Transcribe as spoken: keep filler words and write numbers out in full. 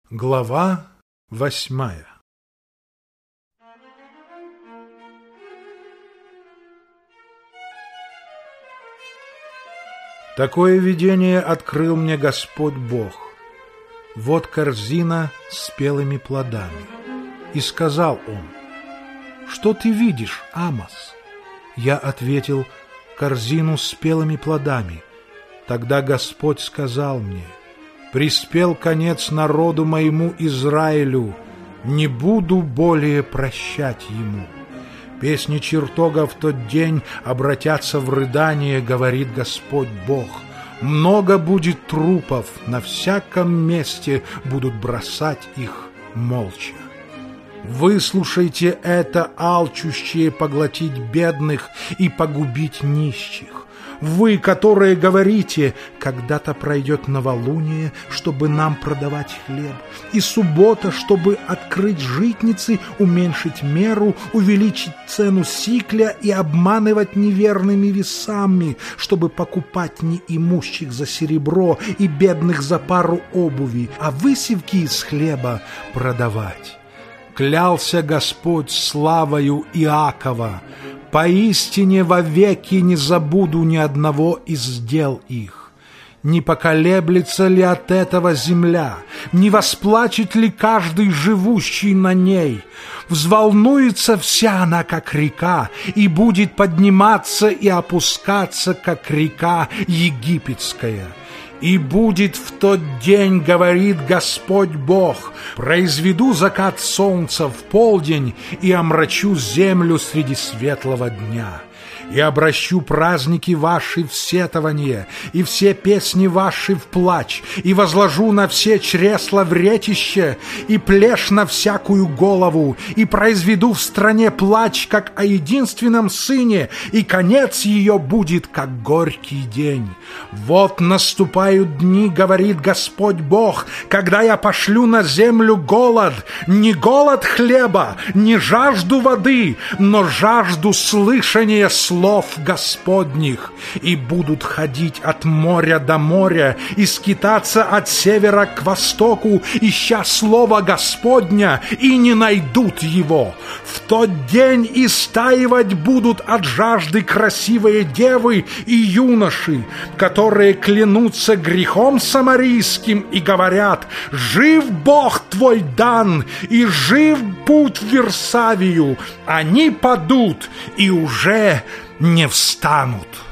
Глава восьмая. Такое видение открыл мне Господь Бог. Вот корзина с спелыми плодами. И сказал Он: что ты видишь, Амос? Я ответил: корзину с спелыми плодами. Тогда Господь сказал мне: приспел конец народу моему Израилю, не буду более прощать ему. Песни чертога в тот день обратятся в рыдание, говорит Господь Бог. Много будет трупов, на всяком месте будут бросать их молча. Выслушайте это, алчущие поглотить бедных и погубить нищих. Вы, которые говорите: когда-то пройдет новолуние, чтобы нам продавать хлеб, и суббота, чтобы открыть житницы, уменьшить меру, увеличить цену сикля и обманывать неверными весами, чтобы покупать неимущих за серебро и бедных за пару обуви, а высевки из хлеба продавать. Клялся Господь славою Иакова: поистине вовеки не забуду ни одного из дел их. Не поколеблется ли от этого земля? Не восплачет ли каждый живущий на ней? Взволнуется вся она, как река, и будет подниматься и опускаться, как река египетская. И будет в тот день, говорит Господь Бог, произведу закат солнца в полдень и омрачу землю среди светлого дня. И обращу праздники ваши в сетование, и все песни ваши в плач, и возложу на все чресла вретище, и плешь на всякую голову, и произведу в стране плач, как о единственном сыне, и конец ее будет, как горький день. Вот наступают дни, говорит Господь Бог, когда я пошлю на землю голод, не голод хлеба, не жажду воды, но жажду слышания слов Господних, и будут ходить от моря до моря и скитаться от севера к востоку, ища слова Господня, и не найдут его. В тот день истаивать будут от жажды красивые девы и юноши, которые клянутся грехом самарийским и говорят: жив Бог твой Дан, и жив путь в Вирсавию. Они падут и уже не встанут.